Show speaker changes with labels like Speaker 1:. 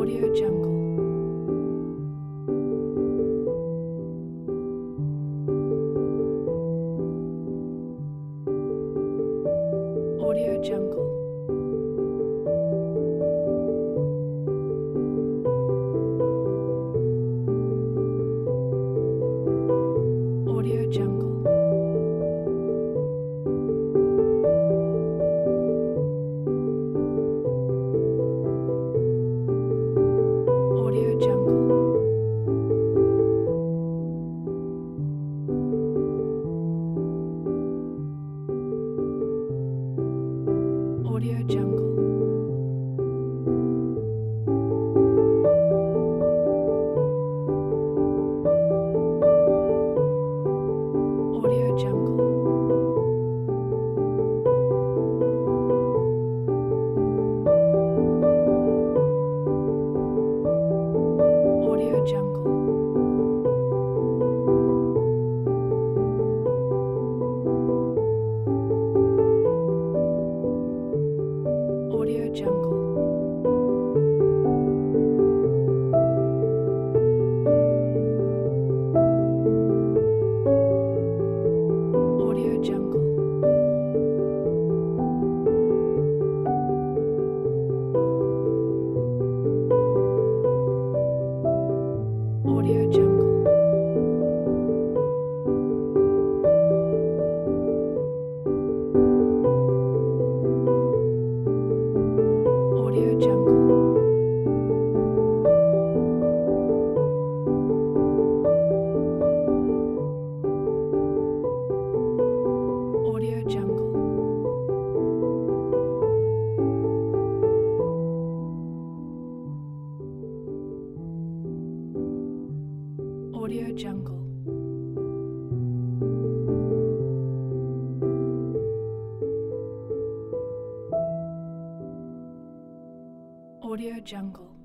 Speaker 1: Audio Jungle. Audio Jungle. Audio Jungle. Audio Jungle. Audio Jungle. Audio Jungle. Audio Jungle. Audio Jungle. Audio Jungle. Audio Jungle. Audio Jungle. Audio Jungle. Audio Jungle. Audio Jungle.